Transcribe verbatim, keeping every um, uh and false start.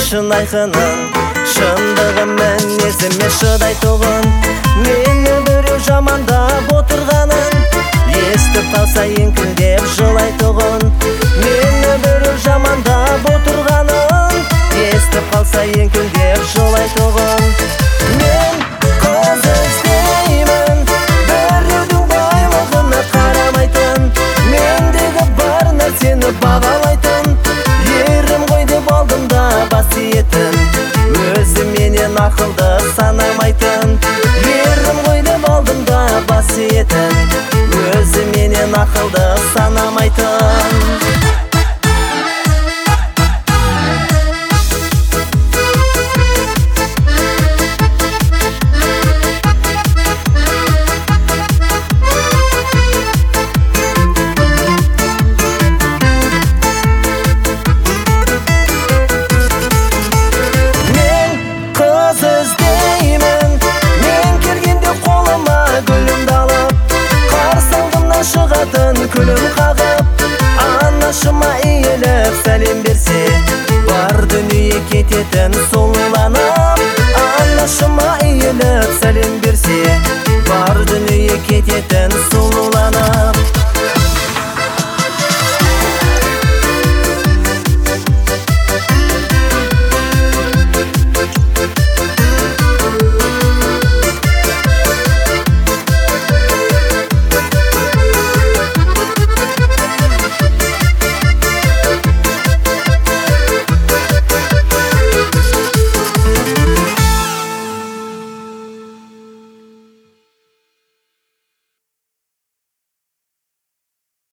шын айқының, шындығы мінезіме шыдай тұғын. Мені біреу жамандап отырғанын естіп қалса еңкілдеп жылай тұғын. Мені біреу жамандап отырғанын естіп қалса еңкілдеп жылай тұғын. Мен қыз іздеймін, біреудің байлығына қарамайтын, мендегі бар нәрсені бағалайтын. Ерім ғой деп алдым да басиетін, өзі менен ақылды санамайтын. Ерім ғой деп алдым да басиетін, өзі менен ақылды санамайтын. Күлім қағып